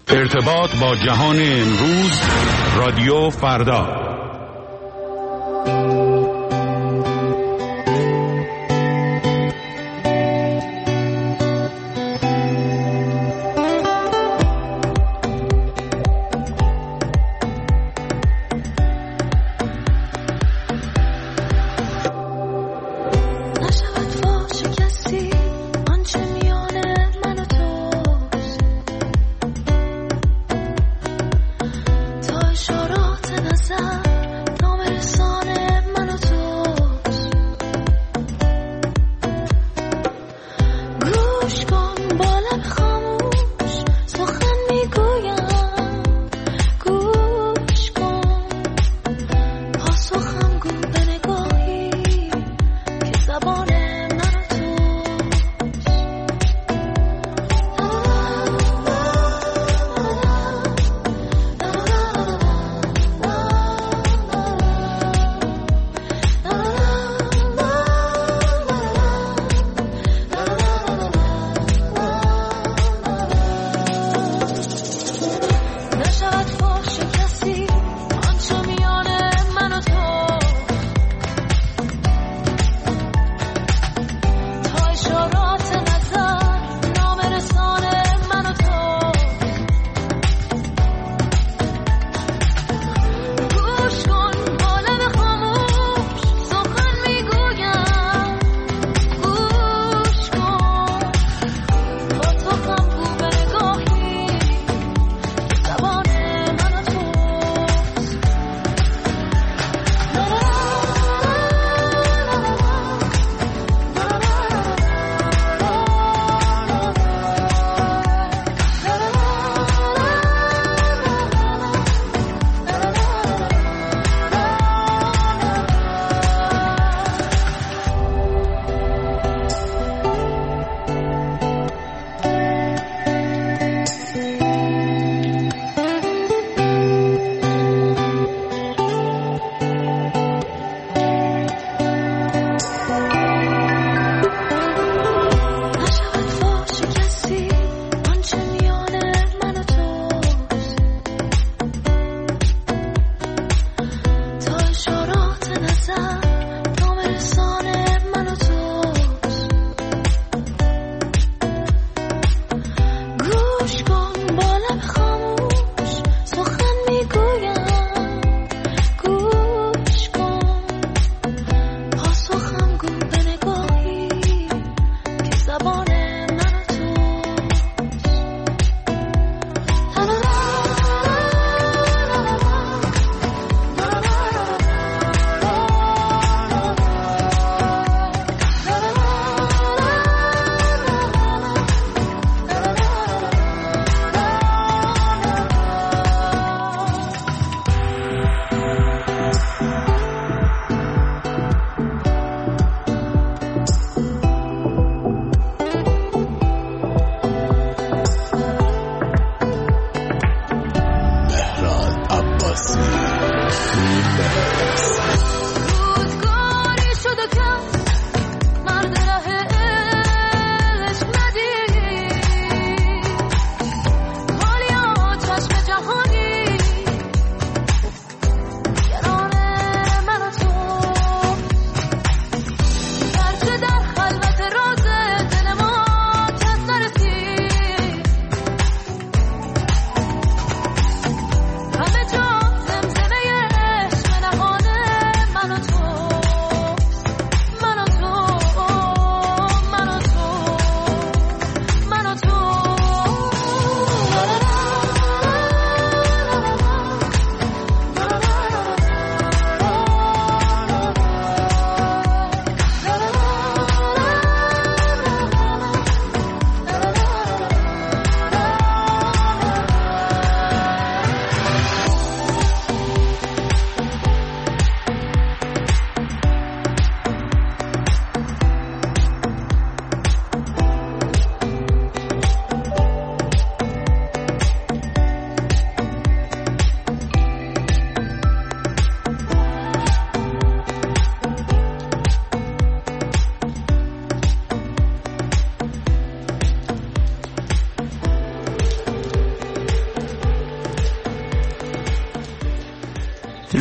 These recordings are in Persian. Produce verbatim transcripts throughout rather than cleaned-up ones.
ارتباط با جهان امروز، رادیو فردا. اشارات نظر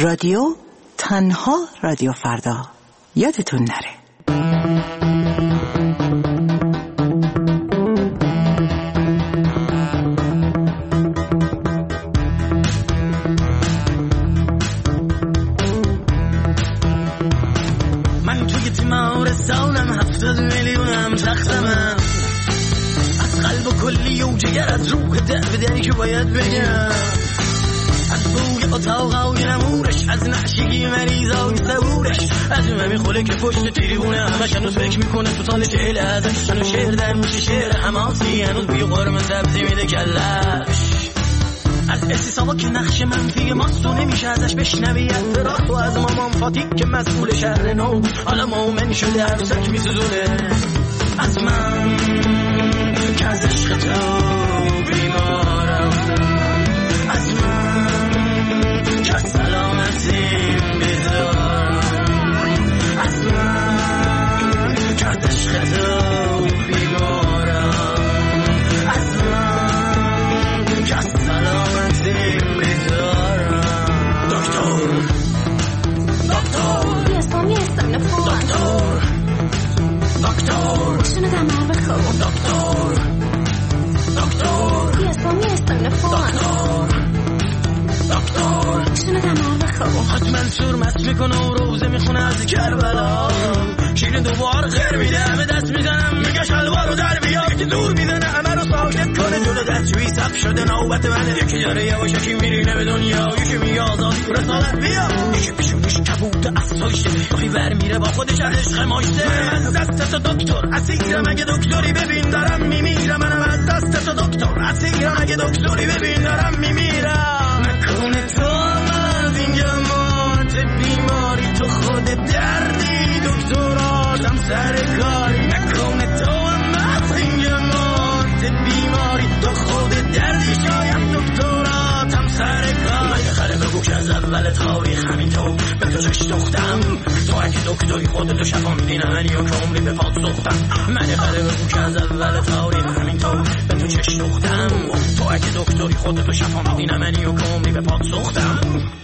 رادیو تنها رادیو فردا، یادتون نره. من توی تیمارستانم، هفتاد میلیونم زخمم، از قلب و کلی و جگر، از روح در بدنی که باید بگم، از بوی اتاقای نمورش، از نعشگی مریضای صبورش، از ممی خوله که پشت تیرونه همش هنوز فکر میکنه تو سال چهل ازش، هنوز شعر در میشه شعر حماسی، هنوز بوی قرمه سبزی میده کلش، از استیسابا که نقش منفی ماست و نمیشه ازش بشنوی اعتراض، و از مامان فاتی که مسئول شهر نو حالا مومن شده عروسک میسوزونه، از من که از عشق تو بیمارم، از من که از سلامتیم بیزارم، از من که از عشق تو بیمارم، از من که از سلامتیم بیزارم. دکتر دکتر بیستان نیستم نفون دکتر دکتر شنو دمار بخون دکتر دکتر بیستان نیستم نفون دکتر دکتر شنو دمار بخون حتما سور مست میکنه و روزه میخونه از کربلا، شیرین دوبار خیر میده، همه دست میزنم میگه شلوار رو در بیا، یکی دور میزنه همه رو ساکت کنه، جلو دستشویی صف شده نوبت منه، یکی داره یواشکی میرینه به دنیا، یکی میگه آزادی رسالت بیا، یکی پیشونش کبوت افسایشه، یکی ور میره با خودش از عشق ماشته، منم از دست تو دکتر اسیرم، اگه دکتری ببین دارم میمیرم، منم از دست تو دکتر اسیرم، اگه دکتری ببین دارم میمیرم، نکنه تو از اینجا موت بیماری، تو خود دردی دکتراتم سر کاری، نکنه تو از اینجا موت بیماری، تو خود دردی شاید دکتراتم سر کاری، من خاله بگو که از اول تاریخ همین تو به تو چش دختم، تو اگه دکتری خودتو شفا میدی نه منی و که عمری به پات سختم، من خاله بگو که از اول تاریخ همین تو به تو چش دختم، تو اگه دکتری خودتو شفا میدی نه منی و که عمری به پات سختم.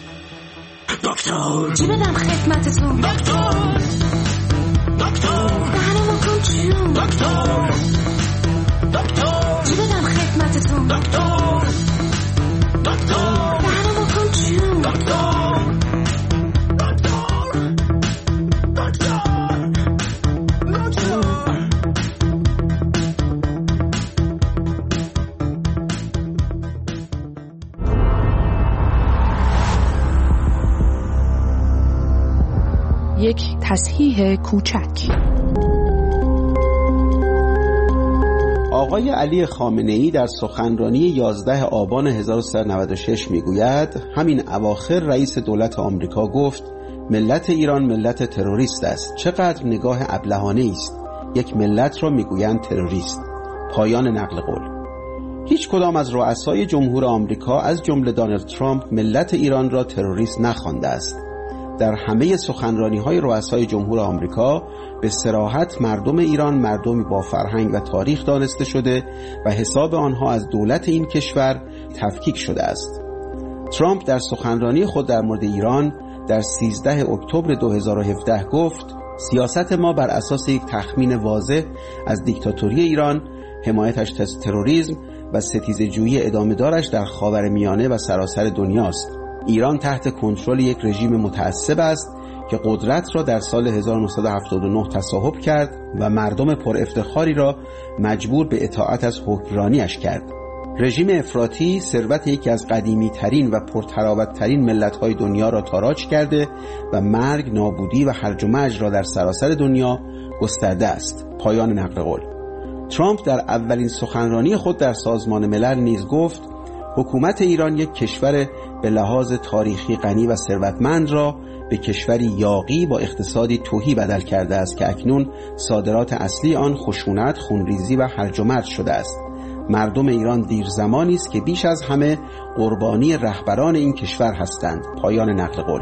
دکتر چی بدم خدمتتون دکتر دکتر دهنمو کن چون دکتر دکتر چی بدم خدمتتون دکتر دکتر دهنمو کن چون دکتر دکتر دکتر دکتر یک تصحیح کوچک. آقای علی خامنه‌ای در سخنرانی یازده آبان هزار و سیصد و نود و شش میگوید همین اواخر رئیس دولت آمریکا گفت ملت ایران ملت تروریست است. چقدر نگاه ابلهانه است. یک ملت را میگویند تروریست. پایان نقل قول. هیچ کدام از رؤسای جمهور آمریکا از جمله دونالد ترامپ ملت ایران را تروریست نخوانده است. در همه سخنرانی‌های رؤسای جمهور آمریکا به صراحت مردم ایران مردمی با فرهنگ و تاریخ دانسته شده و حساب آنها از دولت این کشور تفکیک شده است. ترامپ در سخنرانی خود در مورد ایران در سیزده اکتبر دو هزار و هفده گفت سیاست ما بر اساس یک تخمین واضح از دیکتاتوری ایران، حمایتش از تروریسم و ستیزه‌جویی ادامه‌دارش در خاورمیانه و سراسر دنیاست. ایران تحت کنترل یک رژیم متعصب است که قدرت را در سال هزار و نهصد و هفتاد و نه تصاحب کرد و مردم پر افتخاری را مجبور به اطاعت از حکمرانیش کرد. رژیم افراطی ثروت یکی از قدیمی ترین و پرتراوت ترین ملت های دنیا را تاراج کرده و مرگ، نابودی و هرج و مرج را در سراسر دنیا گسترده است. پایان نقل قول. ترامپ در اولین سخنرانی خود در سازمان ملل نیز گفت حکومت ایران یک کشور به لحاظ تاریخی غنی و ثروتمند را به کشوری یاغی با اقتصادی تهی بدل کرده است که اکنون صادرات اصلی آن خشونت، خونریزی و هرج و مرج شده است. مردم ایران دیر زمانی است که بیش از همه قربانی رهبران این کشور هستند. پایان نقل قول.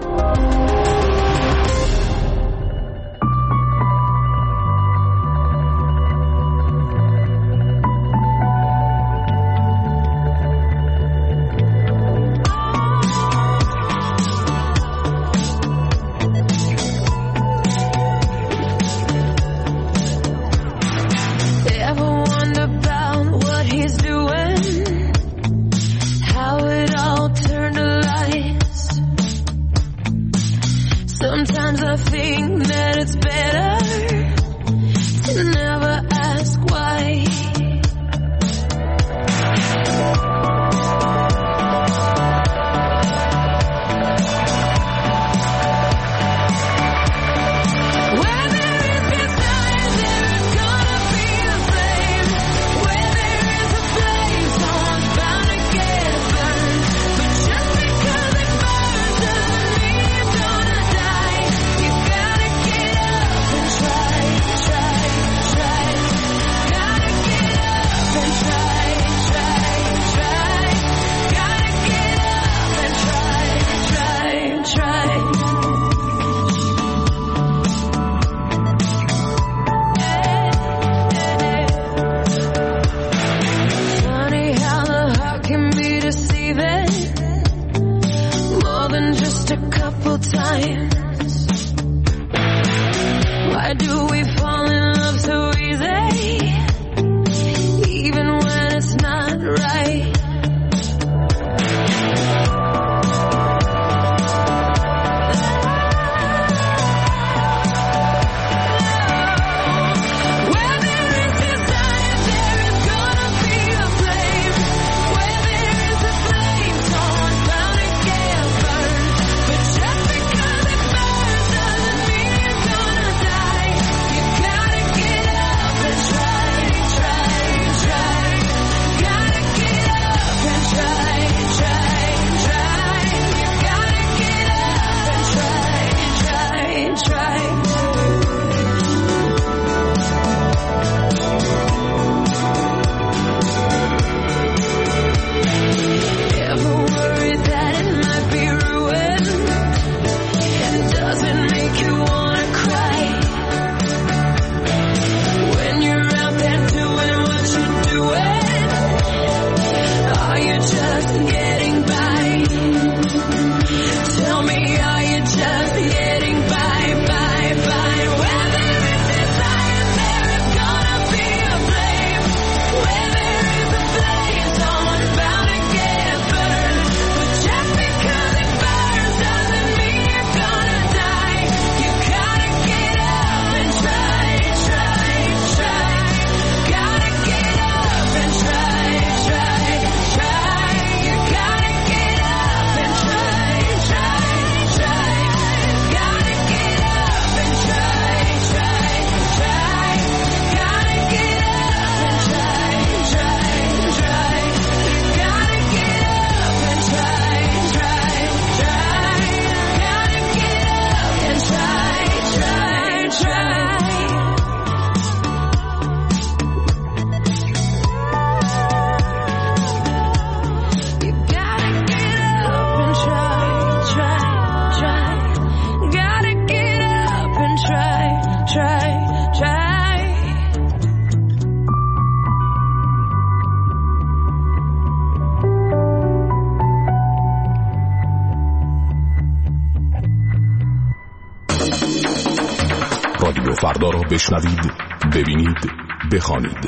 times. Why do we fall in love so easy, even when it's not right? فردا را بشنوید، ببینید، بخوانید.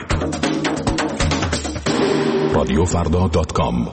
رادیو فردا دات کام.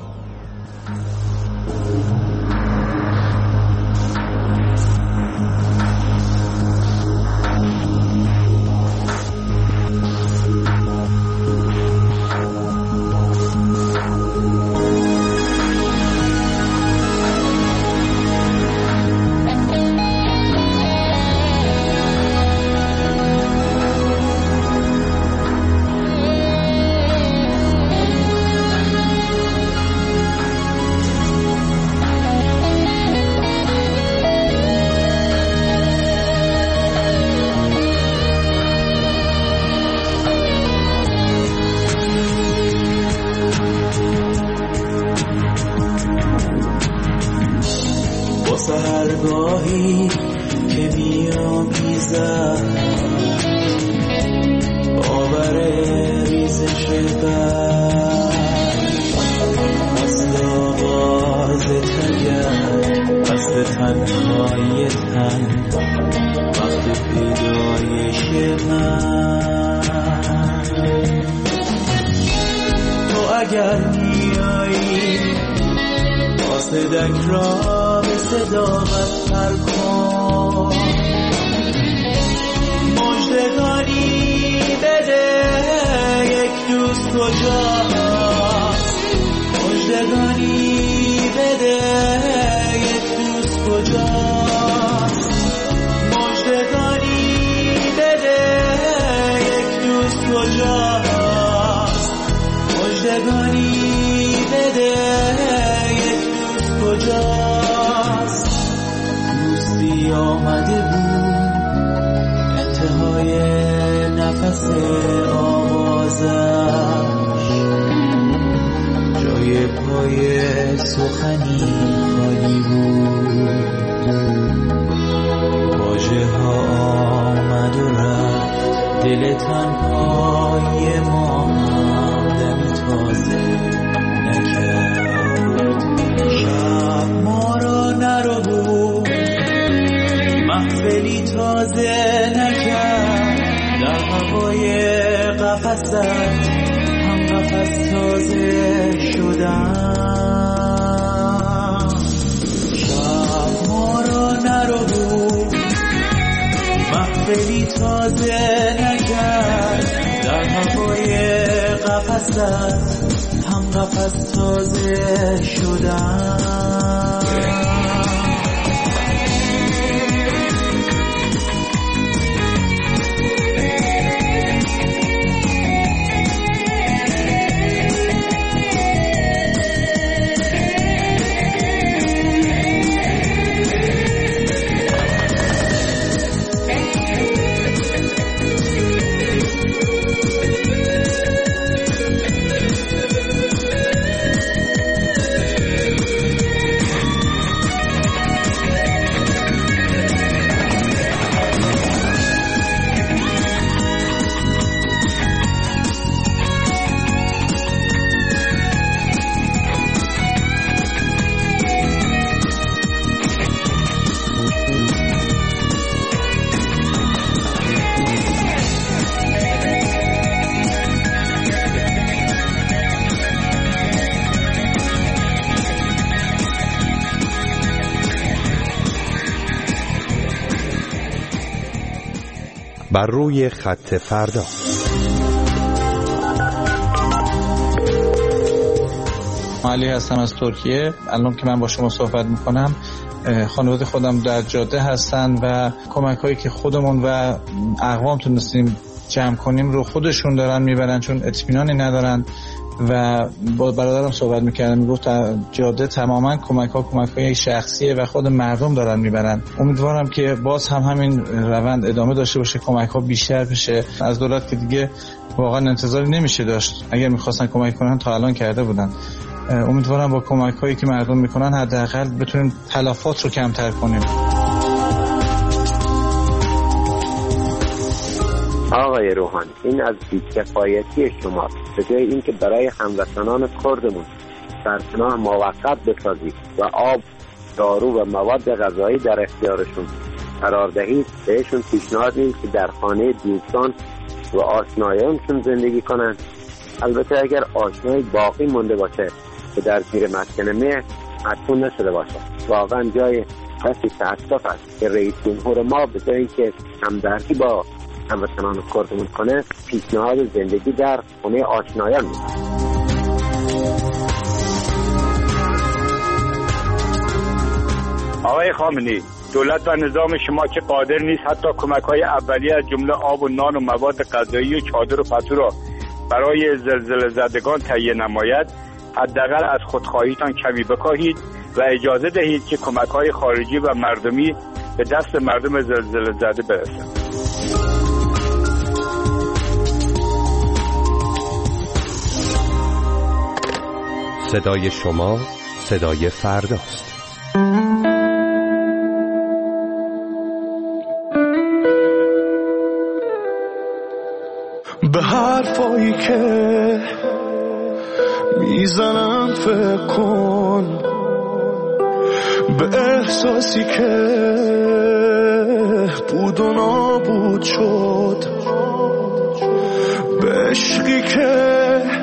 سحرگاهی که میامیزد باور ریزش برگ مثل آغاز تگر قصد تنهای تن وقت پیدایش من تو اگر میایی قاصدک را به صداقت پر کن مژدگانی بده یک دوست کجاست مژدگانی بده یک دوست کجاست مژدگانی بده یک دوست کجاست مژدگانی بده کجاست دوستی آمده بود انتهای نفس آوازش جای پای سخنی خالی بود واژه ها آمد و رفت دل تنهای ما هم دمی تازه نکرد شب ما را نرو بود قفست هم قفس تازه شدم. شب ما را نرو محفلی تازه نکرد در هوای قفست هم قفس تازه شدم. بر روی خط فردا. علی هستم از ترکیه. الان که من با شما صحبت میکنم خانواده خودم در جاده هستن و کمک هایی که خودمون و اقوام تونستیم جمع کنیم رو خودشون دارن میبرن، چون اطمینانی ندارن. و با برادرم صحبت میکردم، میگفت جاده تماما کمک ها کمک های شخصیه و خود مردم دارن میبرن. امیدوارم که باز هم همین روند ادامه داشته باشه، کمک ها بیشتر بشه. از دولت که دیگه واقعا انتظاری نمیشه داشت، اگر میخواستن کمک کنن تا الان کرده بودن. امیدوارم با کمک هایی که مردم میکنن حداقل بتونیم تلفات رو کمتر کنیم. آقای روحانی، این از بی‌کفایتی شماست. به جای اینکه برای هموطنان کردمون سرپناه موقت بسازید و آب، دارو و مواد غذایی در اختیارشون قرار دهید، بهشون پیشنهاد میدید که در خانه دوستان و آشنایانشون زندگی کنند. البته اگر آشنایی باقی مونده باشه که در زیر مسکن مهر مدفون نشده باشه. واقعا جای بسی تأسف است که رئیس جمهور ما به جای اینکه همدردی با هموطنان کردمون کنه، پیشنهاد زندگی در خونه آشنایان میده. آقای خامنه‌ای، دولت و نظام شما که قادر نیست حتی کمک‌های اولیه از جمله آب و نان و مواد غذایی و چادر و پتو را برای زلزله زدگان تهیه نماید، حداقل از خودخواهیتان کمی بکاهید و اجازه دهید که کمک‌های خارجی و مردمی به دست مردم زلزله زده برسند. صدای شما صدای فرداست. به حرفایی که میزنم فکر کن، به احساسی که بود و نابود شد، به عشقی که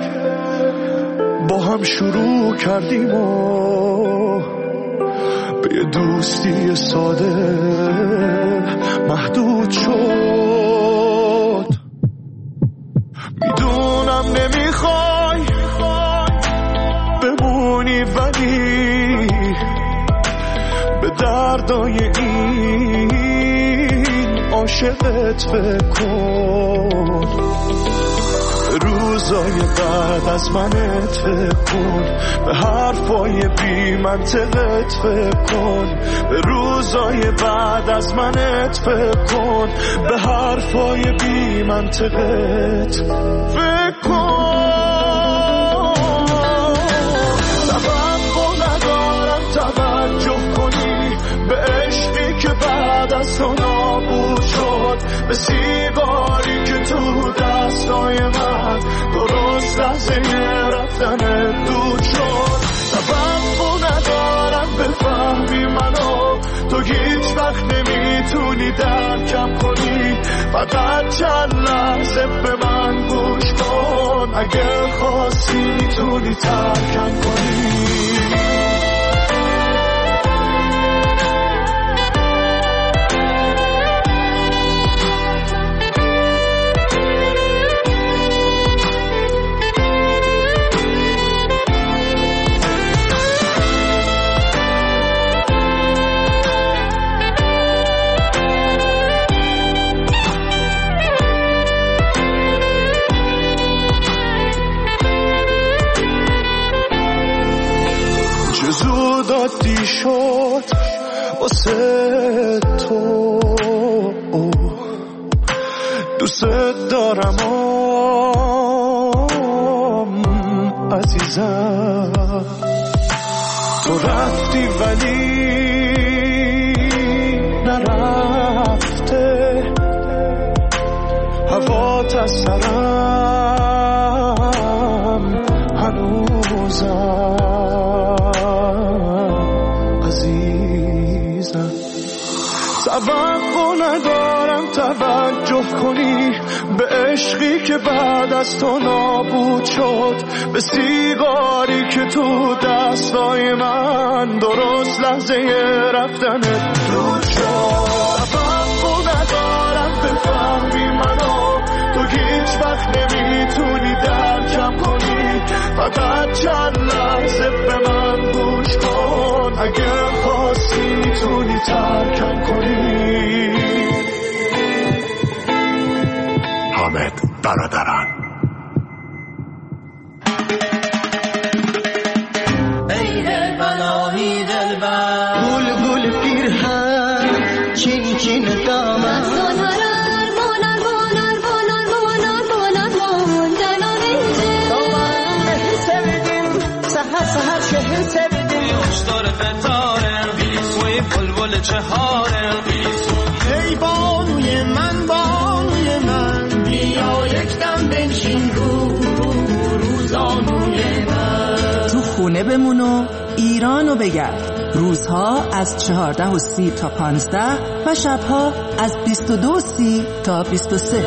با هم شروع کردیم و به یه دوستی ساده محدود شد. میدونم نمیخوای بمونی، ولی به دردای این عاشقت فکر کن. روزای بعد از منت فکر کن، به حرفای بی منطقت فکر کن. به روزای بعد از منت فکر کن، به حرفای بی منطقت فکر کن. توقع ندارم توجه کنی به عشقی که بعد از تو نابود شد، به سیگاری که تو دستای من درست لحظه رفتن دود شد. توقع ندارم بفهمی منو، تو هیچ وقت نمیتونی درکم کنی. فقط چند لحظه به من گوش کن. اگه خواستی میتونی ترکم کنی. زوداتی شد واسه تو دوست دارم آم عزیزم. تو رفتی ولی نرفته هوات از سرم هنوزم عزیزم. توقع ندارم توجه کنی به عشقی که بعد از تو نابود شد، به سیگاری که تو دستای من درست لحظه رفتنت دود شد. توقع ندارم بفهمی منو، تو هیچ وقت نمیتونی درکم کنی، فقط چند لحظه به من گوش کن، اگه خواستی میتونی ترکم کنی. حامد برادران. ای بناهی دلبر گل گل پیرهن چین چین دامن سهر شهر سبدیم یوشتار فتاره بیسوی بلبل چهاره ای بانوی من بانوی من بیا یک دم بنشین رو روزانوی من. تو خونه بمون و ایرانو بگرد. روزها از چهارده و سی تا پانزده و شبها از بیست و دو و سی تا بیست و سه.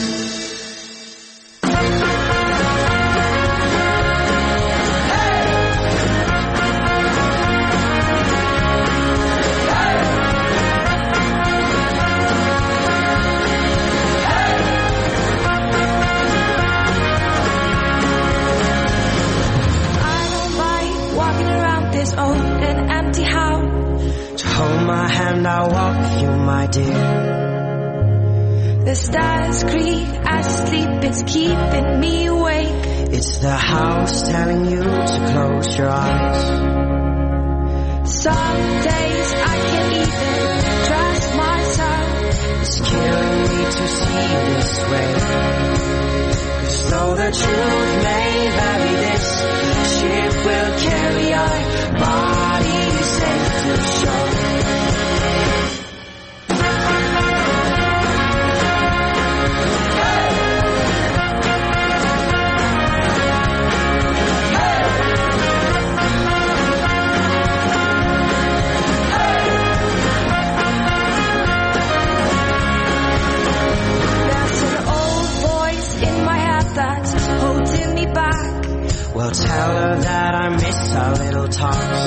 I'll walk with you, my dear. The stars creak, I sleep, it's keeping me awake. It's the house telling you to close your eyes. Some days I can't even trust myself. It's killing me to see this way. 'Cause though the truth may vary, this ship will carry our bodies safe to shore. Well, tell her that I miss our little talks.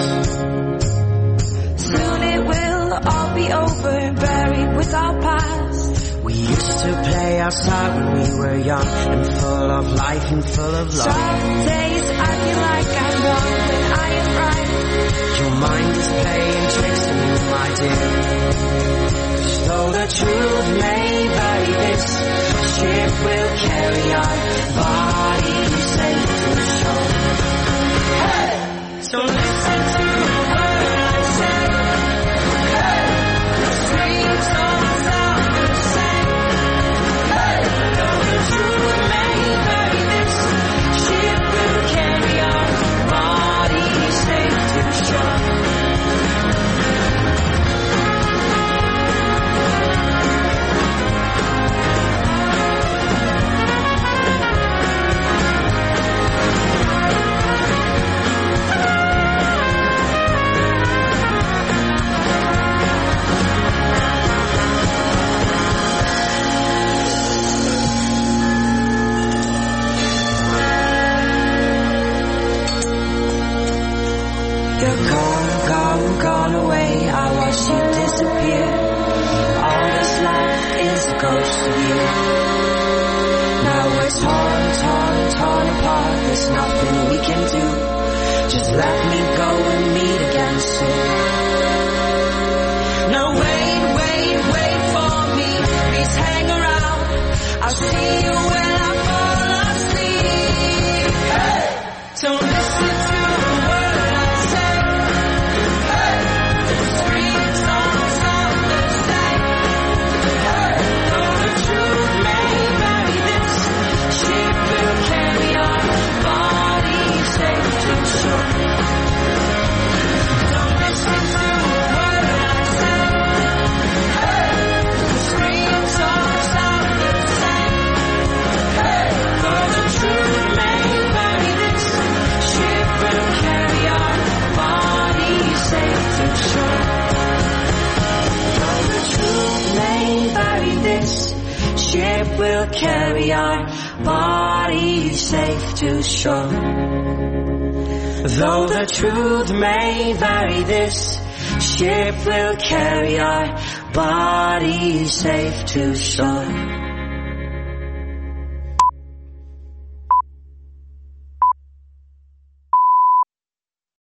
Soon it will all be over, buried with our past. We used to play outside when we were young and full of life and full of love. Some days I feel like I'm wrong when I am right. Your mind is playing tricks on you, my dear. 'Cause though the truth may vary, this ship will carry our bodies safe to shore. Hey! So listen to the word I say. Hey! The stream songs out the same. Hey! Though the truth may vary, this ship will carry our as you disappear. All that's left is a ghost of you. Now we're torn, torn, torn apart. There's nothing we can do. Just let me go and meet again soon. No, wait, wait, wait for me. Please hang around. I'll see you when I fall asleep. Hey! Don't listen to the word I say. Hey! The screams don't sound the same. Hey! Though the truth may vary, this ship will carry our bodies safe to shore. Don't listen to the word I say. Hey! The screams don't sound the same. Hey! Though the truth may vary, this ship will carry our bodies safe to shore. Though the truth may vary, this ship will carry our bodies safe to shore. Though the truth may vary, this ship will carry our bodies safe to shore.